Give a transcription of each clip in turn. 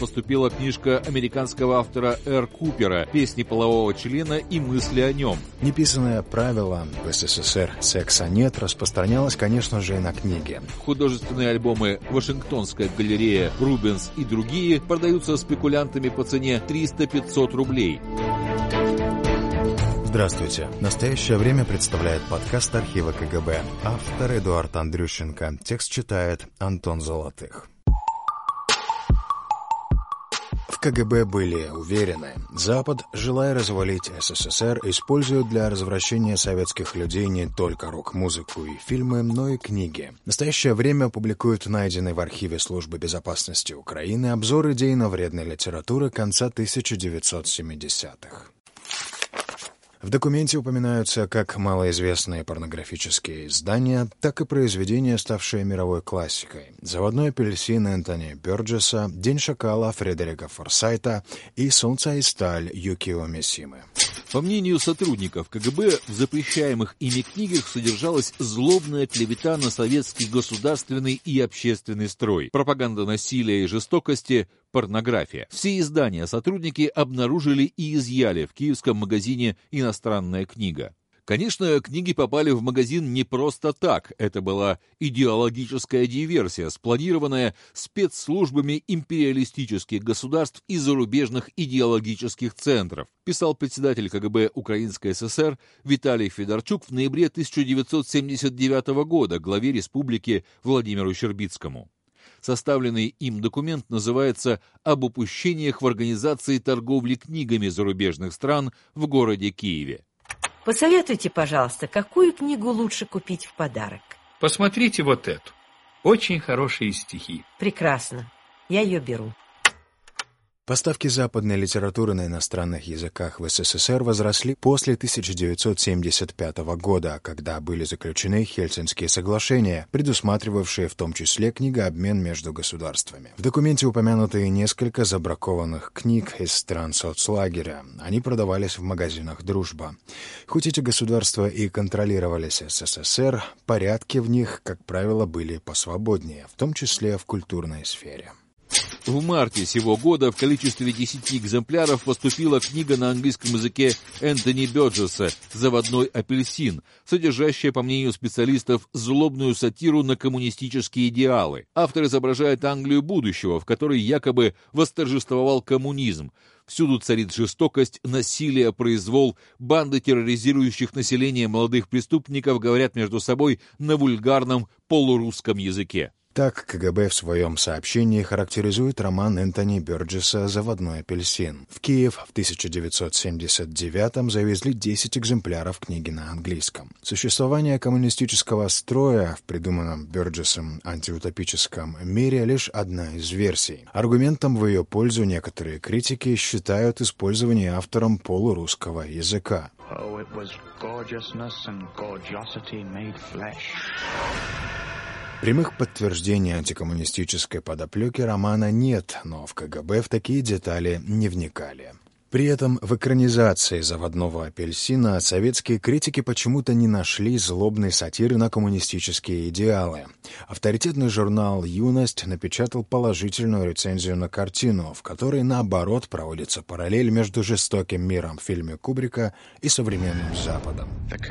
поступила книжка американского автора Р. Купера «Песни полового члена и мысли о нем». Неписанное правило в СССР «секса нет» распространялось, конечно же, и на книги. Художественные альбомы «Вашингтонская галерея», «Рубенс» и другие продаются спекулянтами по цене 300-500 рублей. Здравствуйте. Настоящее время представляет подкаст архива КГБ. Автор Эдуард Андрющенко. Текст читает Антон Золотых. В КГБ были уверены, Запад, желая развалить СССР, использует для развращения советских людей не только рок-музыку и фильмы, но и книги. В настоящее время публикуют найденный в архиве Службы безопасности Украины обзор идейно-вредной литературы конца 1970-х. В документе упоминаются как малоизвестные порнографические издания, так и произведения, ставшие мировой классикой. «Заводной апельсин» Энтони Бёрджеса, «День шакала» Фредерика Форсайта и «Солнце и сталь» Юкио Мисимы. По мнению сотрудников КГБ, в запрещаемых ими книгах содержалась злобная клевета на советский государственный и общественный строй, пропаганда насилия и жестокости, порнография. Все издания сотрудники обнаружили и изъяли в киевском магазине «Иностранная книга». Конечно, книги попали в магазин не просто так. Это была идеологическая диверсия, спланированная спецслужбами империалистических государств и зарубежных идеологических центров, писал председатель КГБ Украинской ССР Виталий Федорчук в ноябре 1979 года главе республики Владимиру Щербицкому. Составленный им документ называется «Об упущениях в организации торговли книгами зарубежных стран в городе Киеве». Посоветуйте, пожалуйста, какую книгу лучше купить в подарок? Посмотрите вот эту. Очень хорошие стихи. Прекрасно. Я ее беру. Поставки западной литературы на иностранных языках в СССР возросли после 1975 года, когда были заключены Хельсинкские соглашения, предусматривавшие в том числе книгообмен между государствами. В документе упомянуты несколько забракованных книг из стран соцлагеря. Они продавались в магазинах «Дружба». Хоть эти государства и контролировались СССР, порядки в них, как правило, были посвободнее, в том числе в культурной сфере. В марте сего года в количестве 10 экземпляров поступила книга на английском языке Энтони Бёрджеса «Заводной апельсин», содержащая, по мнению специалистов, злобную сатиру на коммунистические идеалы. Автор изображает Англию будущего, в которой якобы восторжествовал коммунизм. Всюду царит жестокость, насилие, произвол, банды терроризирующих население молодых преступников говорят между собой на вульгарном полурусском языке. Так КГБ в своем сообщении характеризует роман Энтони Бёрджеса «Заводной апельсин». В Киев в 1979-м завезли 10 экземпляров книги на английском. Существование коммунистического строя в придуманном Бёрджесом антиутопическом мире лишь одна из версий. Аргументом в ее пользу некоторые критики считают использование автором полурусского языка. Прямых подтверждений антикоммунистической подоплеки романа нет, но в КГБ в такие детали не вникали. При этом в экранизации «Заводного апельсина» советские критики почему-то не нашли злобной сатиры на коммунистические идеалы. Авторитетный журнал «Юность» напечатал положительную рецензию на картину, в которой, наоборот, проводится параллель между жестоким миром в фильме Кубрика и современным Западом.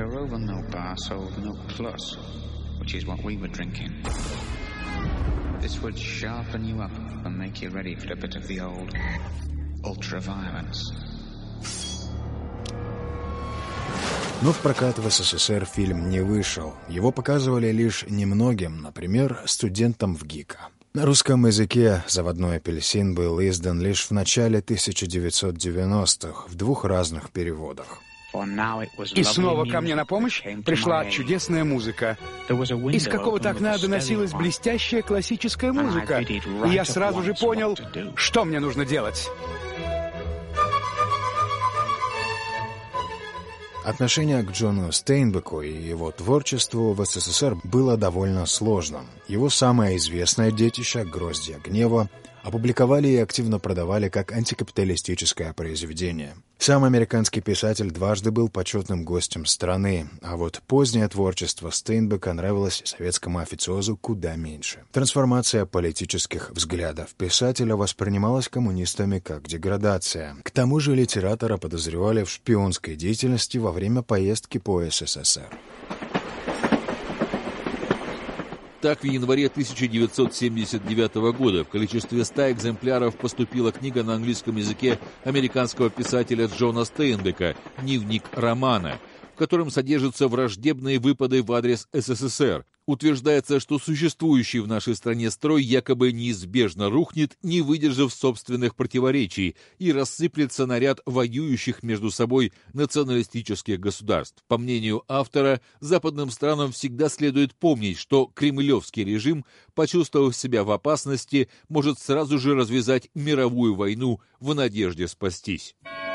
Which is what we were drinking. This would sharpen you up and make you ready for a bit of the old ultra-violence. Но в прокат в СССР фильм не вышел. Его показывали лишь немногим, например, студентам в ГИКа. На русском языке «Заводной апельсин» был издан лишь в начале 1990-х в двух разных переводах. И снова ко мне на помощь пришла чудесная музыка. Из какого-то окна доносилась блестящая классическая музыка. И я сразу же понял, что мне нужно делать. Отношение к Джону Стейнбеку и его творчеству в СССР было довольно сложным. Его самое известное детище «Гроздья гнева» опубликовали и активно продавали как антикапиталистическое произведение. Сам американский писатель дважды был почетным гостем страны, а вот позднее творчество Стейнбека нравилось советскому официозу куда меньше. Трансформация политических взглядов писателя воспринималась коммунистами как деградация. К тому же литератора подозревали в шпионской деятельности во время поездки по СССР. Так, в январе 1979 года в количестве 100 экземпляров поступила книга на английском языке американского писателя Джона Стейнбека «Дневник романа», в котором содержатся враждебные выпады в адрес СССР. Утверждается, что существующий в нашей стране строй якобы неизбежно рухнет, не выдержав собственных противоречий, и рассыплется на ряд воюющих между собой националистических государств. По мнению автора, западным странам всегда следует помнить, что кремлевский режим, почувствовав себя в опасности, может сразу же развязать мировую войну в надежде спастись.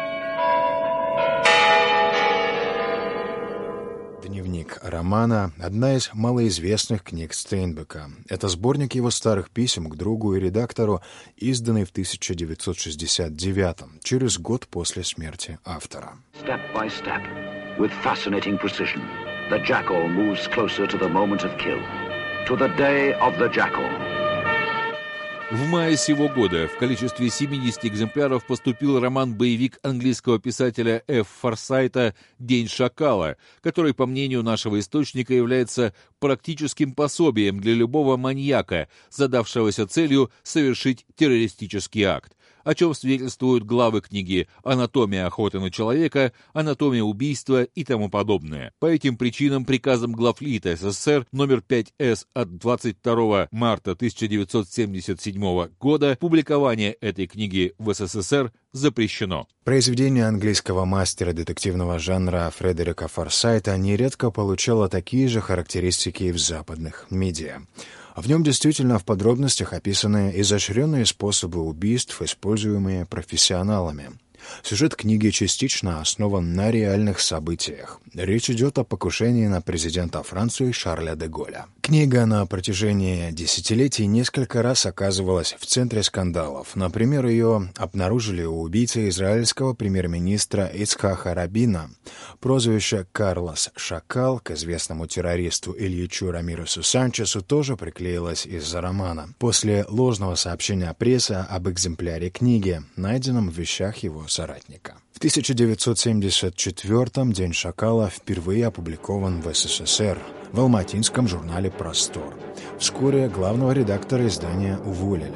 «Дневник романа» — одна из малоизвестных книг Стейнбека. Это сборник его старых писем к другу и редактору, изданный в 1969, через год после смерти автора. Step by step, with fascinating precision, the jackal moves closer to the moment of kill, to the day of the jackal. В мае сего года в количестве 70 экземпляров поступил роман-боевик английского писателя Ф. Форсайта «День шакала», который, по мнению нашего источника, является практическим пособием для любого маньяка, задавшегося целью совершить террористический акт, о чем свидетельствуют главы книги «Анатомия охоты на человека», «Анатомия убийства» и тому подобное. По этим причинам приказом Главлита СССР номер 5С от 22 марта 1977 года публикование этой книги в СССР запрещено. Произведение английского мастера детективного жанра Фредерика Форсайта нередко получало такие же характеристики и в западных медиа. В нем действительно в подробностях описаны изощренные способы убийств, используемые профессионалами. Сюжет книги частично основан на реальных событиях. Речь идет о покушении на президента Франции Шарля де Голля. Книга на протяжении десятилетий несколько раз оказывалась в центре скандалов. Например, ее обнаружили у убийцы израильского премьер-министра Ицхака Рабина. Прозвище «Карлос Шакал» к известному террористу Ильичу Рамиресу Санчесу тоже приклеилось из-за романа. После ложного сообщения прессы об экземпляре книги, найденном в вещах его соратника. В 1974-м «День шакала» впервые опубликован в СССР в алматинском журнале «Простор». Вскоре главного редактора издания уволили.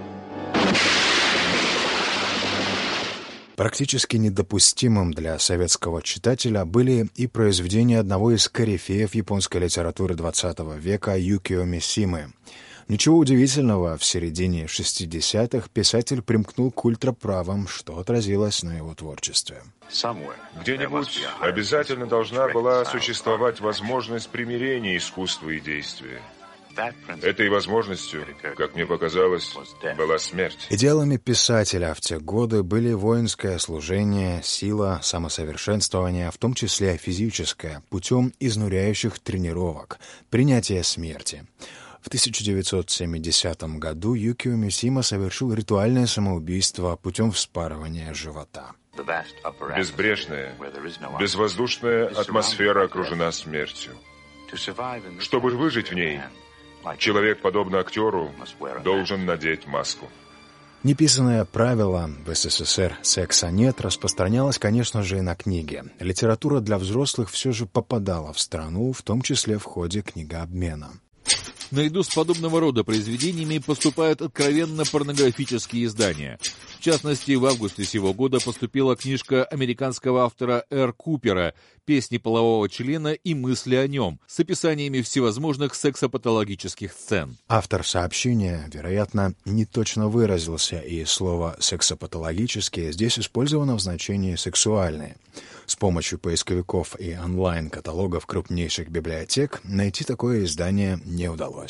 Практически недопустимым для советского читателя были и произведения одного из корифеев японской литературы XX века Юкио Мисимы. Ничего удивительного, в середине 60-х писатель примкнул к ультраправым, что отразилось на его творчестве. Где-нибудь обязательно должна была существовать возможность примирения искусства и действия. Этой возможностью, как мне показалось, была смерть. Идеалами писателя в те годы были воинское служение, сила, самосовершенствование, в том числе физическое, путем изнуряющих тренировок, принятие смерти. В 1970 году Юкио Мисима совершил ритуальное самоубийство путем вспарывания живота. Безбрежная, безвоздушная атмосфера окружена смертью. Чтобы выжить в ней, человек, подобно актеру, должен надеть маску. Неписанное правило в СССР «секса нет» распространялось, конечно же, и на книги. Литература для взрослых все же попадала в страну, в том числе в ходе книгообмена. Наряду с подобного рода произведениями поступают откровенно порнографические издания. В частности, в августе сего года поступила книжка американского автора Р. Купера «Песни полового члена и мысли о нем» с описаниями всевозможных сексопатологических сцен. Автор сообщения, вероятно, не точно выразился, и слово «сексопатологические» здесь использовано в значении «сексуальные». С помощью поисковиков и онлайн-каталогов крупнейших библиотек найти такое издание не удалось.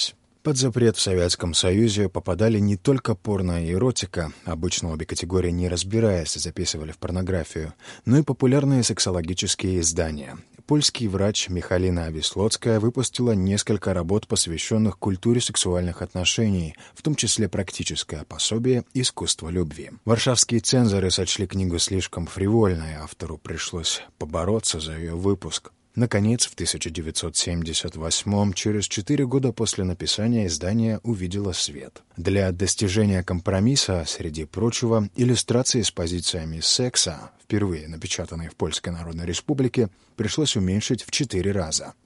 Под запрет в Советском Союзе попадали не только порно и эротика, обычно обе категории, не разбираясь, записывали в порнографию, но и популярные сексологические издания. Польский врач Михалина Вислоцкая выпустила несколько работ, посвященных культуре сексуальных отношений, в том числе практическое пособие «Искусство любви». Варшавские цензоры сочли книгу слишком фривольной, автору пришлось побороться за ее выпуск. Наконец, в 1978-м, через 4 года после написания, издание увидело свет. Для достижения компромисса, среди прочего, иллюстрации с позициями секса, впервые напечатанные в Польской Народной Республике, пришлось уменьшить в 4 раза.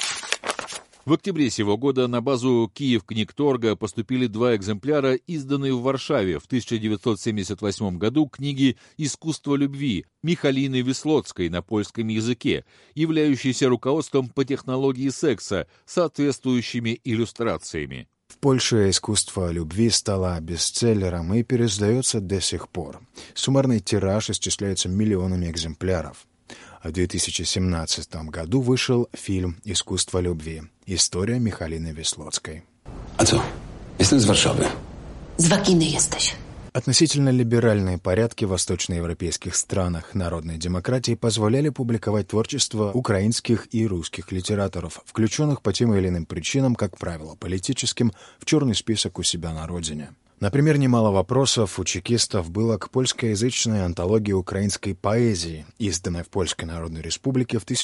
В октябре сего года на базу Киевкнигторга поступили 2 экземпляра, изданные в Варшаве в 1978 году книги «Искусство любви» Михалины Вислоцкой на польском языке, являющейся руководством по технологии секса, соответствующими иллюстрациями. В Польше «Искусство любви» стало бестселлером и переиздается до сих пор. Суммарный тираж исчисляется миллионами экземпляров. В 2017 году вышел фильм «Искусство любви». История Михалины Вислоцкой. А co? Jestem z Warszawy. Z Waginy jesteś. Относительно либеральные порядки в восточноевропейских странах народной демократии позволяли публиковать творчество украинских и русских литераторов, включенных по тем или иным причинам, как правило, политическим, в черный список у себя на родине. Например, немало вопросов у чекистов было к польскоязычной антологии украинской поэзии, изданной в Польской Народной Республике в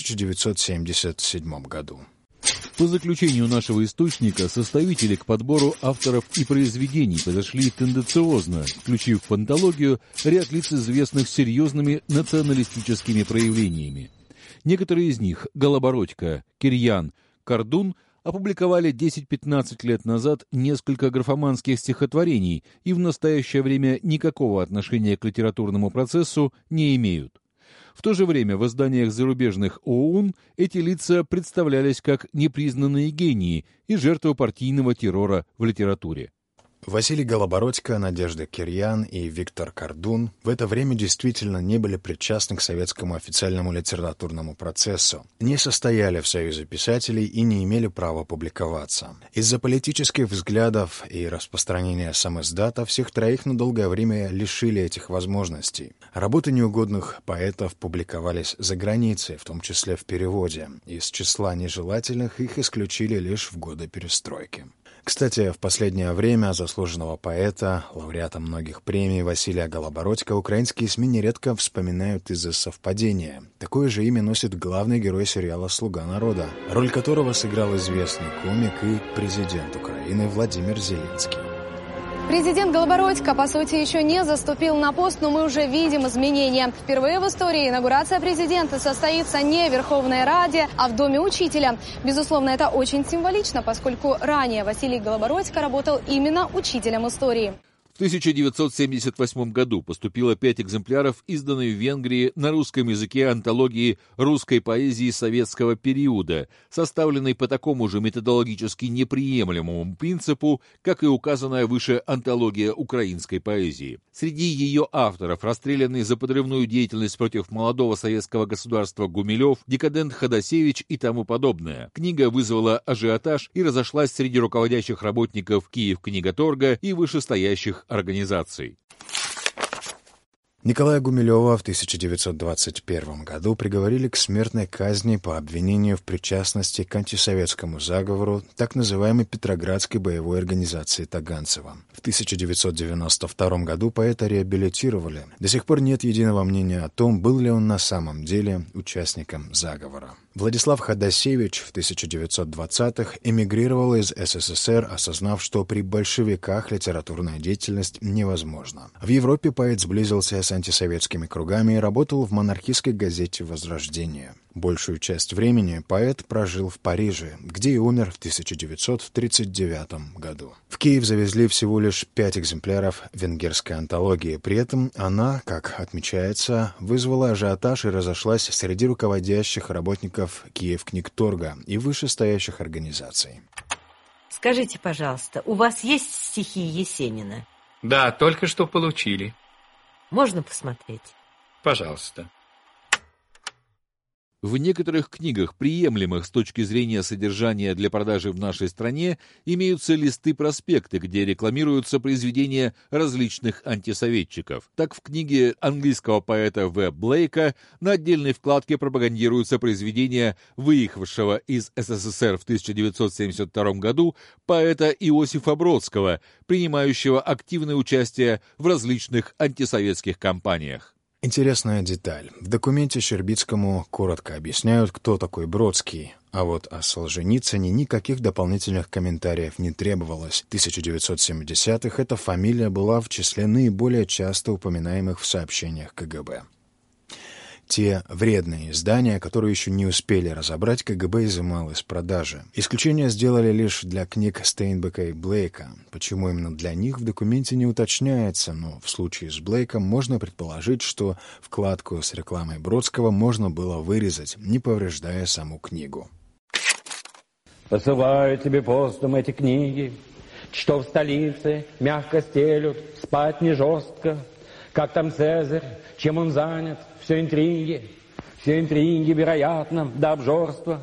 1977 году. По заключению нашего источника, составители к подбору авторов и произведений подошли тенденциозно, включив в антологию ряд лиц, известных серьезными националистическими проявлениями. Некоторые из них — Голобородько, Кирьян, Кардун — опубликовали 10-15 лет назад несколько графоманских стихотворений и в настоящее время никакого отношения к литературному процессу не имеют. В то же время в изданиях зарубежных ОУН эти лица представлялись как непризнанные гении и жертвы партийного террора в литературе. Василий Голобородько, Надежда Кирьян и Виктор Кардун в это время действительно не были причастны к советскому официальному литературному процессу, не состояли в Союзе писателей и не имели права публиковаться. Из-за политических взглядов и распространения самиздата всех троих на долгое время лишили этих возможностей. Работы неугодных поэтов публиковались за границей, в том числе в переводе. Из числа нежелательных их исключили лишь в годы перестройки. Кстати, в последнее время заслуженного поэта, лауреата многих премий Василия Голобородько украинские СМИ нередко вспоминают из-за совпадения. Такое же имя носит главный герой сериала «Слуга народа», роль которого сыграл известный комик и президент Украины Владимир Зеленский. Президент Голобородько, по сути, еще не заступил на пост, но мы уже видим изменения. Впервые в истории инаугурация президента состоится не в Верховной Раде, а в Доме учителя. Безусловно, это очень символично, поскольку ранее Василий Голобородько работал именно учителем истории. В 1978 году поступило 5 экземпляров, изданной в Венгрии на русском языке антологии русской поэзии советского периода, составленной по такому же методологически неприемлемому принципу, как и указанная выше антология украинской поэзии. Среди ее авторов расстрелянный за подрывную деятельность против молодого советского государства Гумилев, декадент Ходосевич и тому подобное. Книга вызвала ажиотаж и разошлась среди руководящих работников Киевкнигторга и вышестоящих организаций. Николая Гумилева в 1921 году приговорили к смертной казни по обвинению в причастности к антисоветскому заговору так называемой Петроградской боевой организации Таганцева. В 1992 году поэта реабилитировали. До сих пор нет единого мнения о том, был ли он на самом деле участником заговора. Владислав Ходосевич в 1920-х эмигрировал из СССР, осознав, что при большевиках литературная деятельность невозможна. В Европе поэт сблизился с антисоветскими кругами и работал в монархистской газете «Возрождение». Большую часть времени поэт прожил в Париже, где и умер в 1939 году. В Киев завезли всего лишь 5 экземпляров венгерской антологии. При этом она, как отмечается, вызвала ажиотаж и разошлась среди руководящих работников Киевкнигторга и вышестоящих организаций. Скажите, пожалуйста, у вас есть стихи Есенина? Да, только что получили. Можно посмотреть? Пожалуйста. В некоторых книгах, приемлемых с точки зрения содержания для продажи в нашей стране, имеются листы-проспекты, где рекламируются произведения различных антисоветчиков. Так, в книге английского поэта В. Блейка на отдельной вкладке пропагандируются произведения выехавшего из СССР в 1972 году поэта Иосифа Бродского, принимающего активное участие в различных антисоветских кампаниях. Интересная деталь. В документе Щербицкому коротко объясняют, кто такой Бродский, а вот о Солженицыне никаких дополнительных комментариев не требовалось. В 1970-х эта фамилия была в числе наиболее часто упоминаемых в сообщениях КГБ. Те вредные издания, которые еще не успели разобрать, КГБ изымал из продажи. Исключение сделали лишь для книг Стейнбека и Блейка. Почему именно для них в документе не уточняется, но в случае с Блейком можно предположить, что вкладку с рекламой Бродского можно было вырезать, не повреждая саму книгу. Посылаю тебе постом эти книги, что в столице мягко стелют, спать не жестко. Как там Цезарь, чем он занят? Все интриги, вероятно, до обжорства.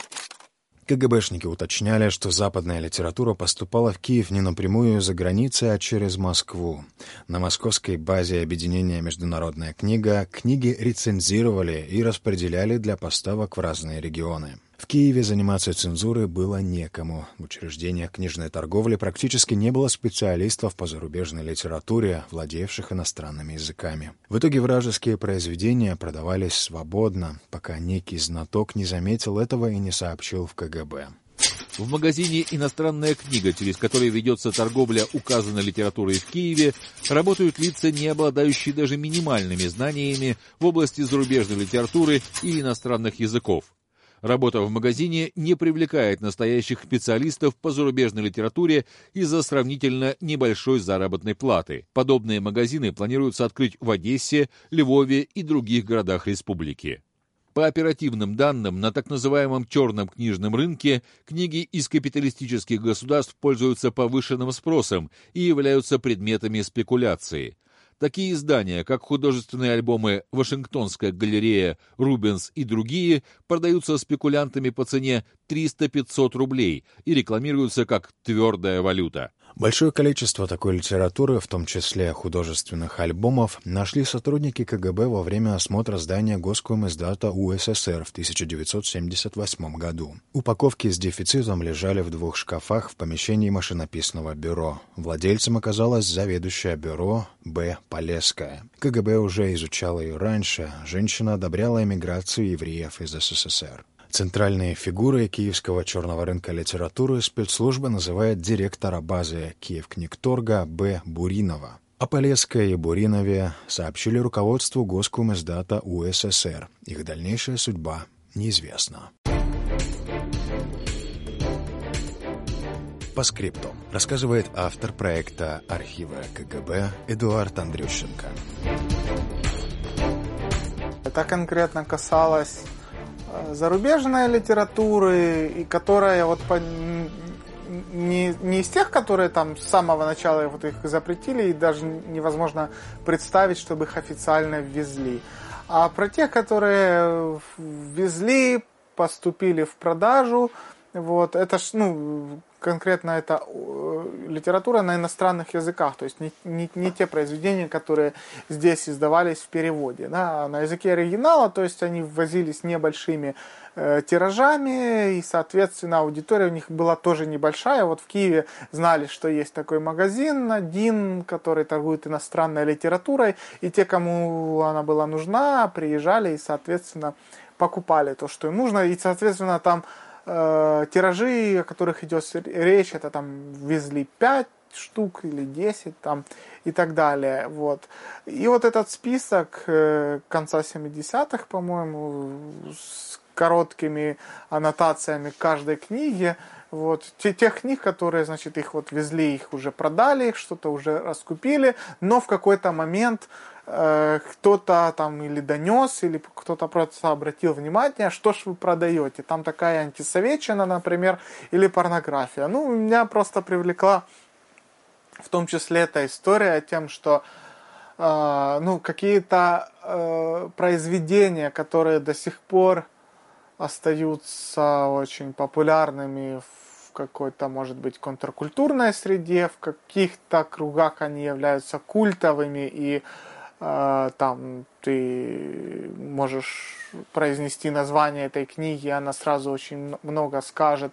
КГБшники уточняли, что западная литература поступала в Киев не напрямую из-за границы, а через Москву. На московской базе объединения «Международная книга» книги рецензировали и распределяли для поставок в разные регионы. В Киеве заниматься цензурой было некому. В учреждениях книжной торговли практически не было специалистов по зарубежной литературе, владеющих иностранными языками. В итоге вражеские произведения продавались свободно, пока некий знаток не заметил этого и не сообщил в КГБ. В магазине «Иностранная книга», через который ведется торговля указанной литературой в Киеве, работают лица, не обладающие даже минимальными знаниями в области зарубежной литературы и иностранных языков. Работа в магазине не привлекает настоящих специалистов по зарубежной литературе из-за сравнительно небольшой заработной платы. Подобные магазины планируется открыть в Одессе, Львове и других городах республики. По оперативным данным, на так называемом черном книжном рынке книги из капиталистических государств пользуются повышенным спросом и являются предметами спекуляции. Такие издания, как художественные альбомы «Вашингтонская галерея», «Рубенс» и другие, продаются спекулянтами по цене 300-500 рублей и рекламируются как твердая валюта. Большое количество такой литературы, в том числе художественных альбомов, нашли сотрудники КГБ во время осмотра здания Госкомиздата УССР в 1978 году. Упаковки с дефицитом лежали в 2 шкафах в помещении машинописного бюро. Владельцем оказалась заведующая бюро Б. Полесская. КГБ уже изучала ее раньше. Женщина одобряла эмиграцию евреев из СССР. Центральной фигурой киевского черного рынка литературы спецслужба называет директора базы Киевкнигторга Б. Буринова. О Полесской и Буринове сообщили руководству Госкомиздата УССР. Их дальнейшая судьба неизвестна. По скрипту рассказывает автор проекта «Архивы КГБ» Эдуард Андрющенко. Это конкретно касалось зарубежной литературы, и которая вот не из тех, которые там с самого начала вот их запретили, и даже невозможно представить, чтобы их официально ввезли, а про тех, которые ввезли, поступили в продажу. Вот, это ж, конкретно это литература на иностранных языках, то есть не те произведения, которые здесь издавались в переводе, да, а на языке оригинала, то есть они ввозились небольшими тиражами, и, соответственно, аудитория у них была тоже небольшая. Вот в Киеве знали, что есть такой магазин один, который торгует иностранной литературой, и те, кому она была нужна, приезжали и, соответственно, покупали то, что им нужно, и, соответственно, там тиражи, о которых идет речь, это там везли 5 штук или 10 там, и так далее. Вот. И вот этот список конца 70-х, по-моему, с короткими аннотациями каждой книги, вот, тех книг, которые, значит, их вот везли, их уже продали, их что-то уже раскупили, но в какой-то момент кто-то там или донес, или кто-то просто обратил внимание, что ж вы продаете. Там такая антисоветчина, например, или порнография. Меня просто привлекла в том числе эта история тем, что какие-то произведения, которые до сих пор остаются очень популярными в какой-то, может быть, контркультурной среде, в каких-то кругах они являются культовыми, и там ты можешь произнести название этой книги, она сразу очень много скажет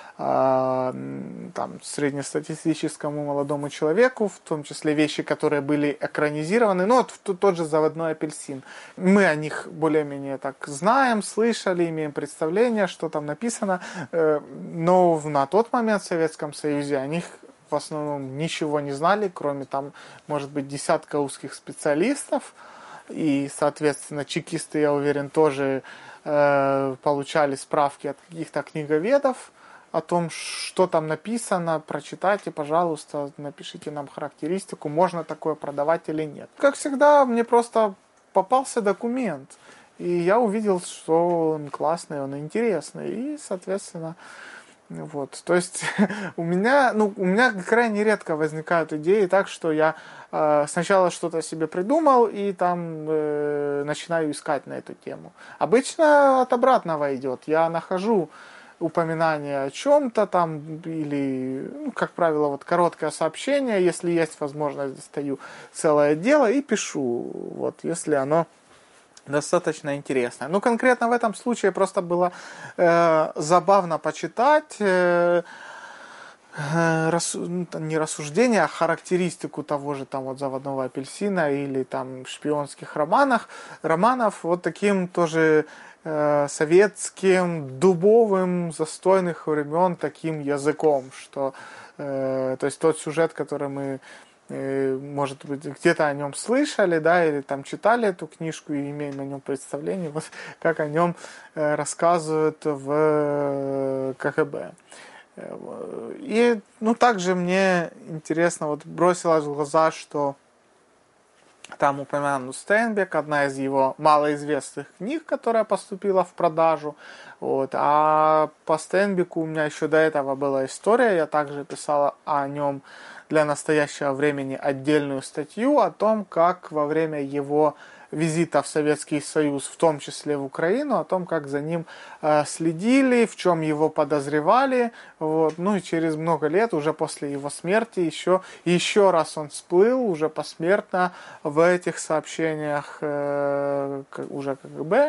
там, среднестатистическому молодому человеку, в том числе вещи, которые были экранизированы. Ну, вот тот же «Заводной апельсин». Мы о них более-менее так знаем, слышали, имеем представление, что там написано. Но на тот момент в Советском Союзе о них в основном ничего не знали, кроме там, может быть, десятка узких специалистов. И, соответственно, чекисты, я уверен, тоже получали справки от каких-то книговедов о том, что там написано, прочитайте, пожалуйста, напишите нам характеристику, можно такое продавать или нет. Как всегда, мне просто попался документ, и я увидел, что он классный, он интересный, и, соответственно, вот. То есть у меня крайне редко возникают идеи так, что я сначала что-то себе придумал и там начинаю искать на эту тему. Обычно от обратного идет. Я нахожу упоминание о чем-то там, или, как правило, вот короткое сообщение, если есть возможность, достаю целое дело и пишу, вот, если оно достаточно интересное. Ну, конкретно в этом случае просто было забавно почитать не рассуждение, а характеристику того же там вот «Заводного апельсина» или там шпионских романов, вот таким тоже советским, дубовым, застойных времен таким языком, что, то есть тот сюжет, который мы, может быть, где-то о нем слышали, да, или там читали эту книжку и имеем о нем представление, вот как о нем рассказывают в КГБ. И, также мне интересно, вот бросилось в глаза, что там упомянут Стейнбек, одна из его малоизвестных книг, которая поступила в продажу. Вот. А по Стейнбеку у меня еще до этого была история, я также писала о нем для настоящего времени отдельную статью о том, как во время его визита в Советский Союз, в том числе в Украину, о том, как за ним следили, в чем его подозревали. Вот. Ну и через много лет, уже после его смерти, еще раз он всплыл уже посмертно в этих сообщениях уже КГБ,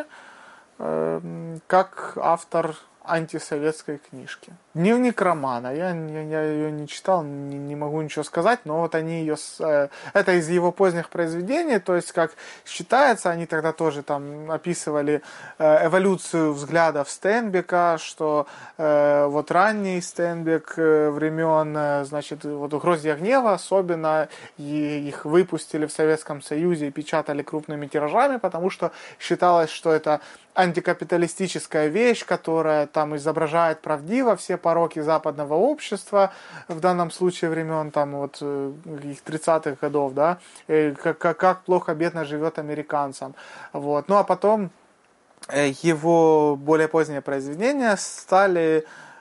как автор антисоветской книжки. Дневник романа. Я ее не читал, не могу ничего сказать, но вот они ее... Это из его поздних произведений, то есть, как считается, они тогда тоже там описывали эволюцию взглядов Стейнбека, что вот ранний Стейнбек времен, значит, вот «Угрозья гнева» особенно, и их выпустили в Советском Союзе и печатали крупными тиражами, потому что считалось, что это антикапиталистическая вещь, которая там изображает правдиво все пороки западного общества, в данном случае времен там вот их 30-х годов, да, как плохо, бедно живет американцам. Вот. Ну а потом его более поздние произведения стали,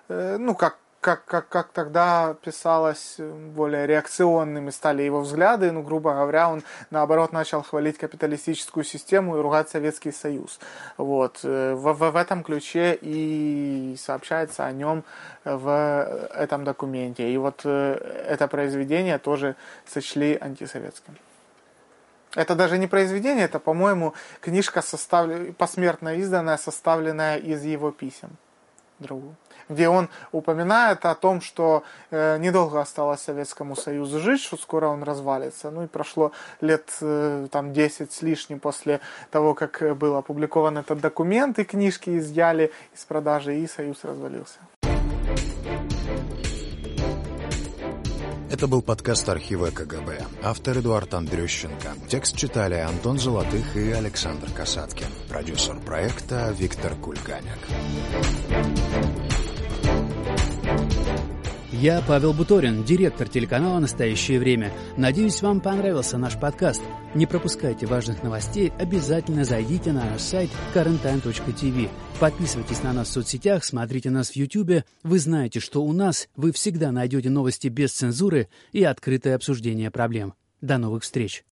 как тогда писалось, более реакционными стали его взгляды, грубо говоря, он, наоборот, начал хвалить капиталистическую систему и ругать Советский Союз. Вот. В этом ключе и сообщается о нем в этом документе. И вот это произведение тоже сочли антисоветским. Это даже не произведение, это, по-моему, книжка, посмертно изданная, составленная из его писем другу, где он упоминает о том, что недолго осталось Советскому Союзу жить, что скоро он развалится. Ну и прошло лет 10 с лишним после того, как был опубликован этот документ, и книжки изъяли из продажи, и Союз развалился. Это был подкаст архива КГБ. Автор Эдуард Андрющенко. Текст читали Антон Золотых и Александр Касаткин. Продюсер проекта Виктор Кульганяк. Я Павел Буторин, директор телеканала «Настоящее время». Надеюсь, вам понравился наш подкаст. Не пропускайте важных новостей, обязательно зайдите на наш сайт currenttime.tv. Подписывайтесь на нас в соцсетях, смотрите нас в YouTube. Вы знаете, что у нас вы всегда найдете новости без цензуры и открытое обсуждение проблем. До новых встреч!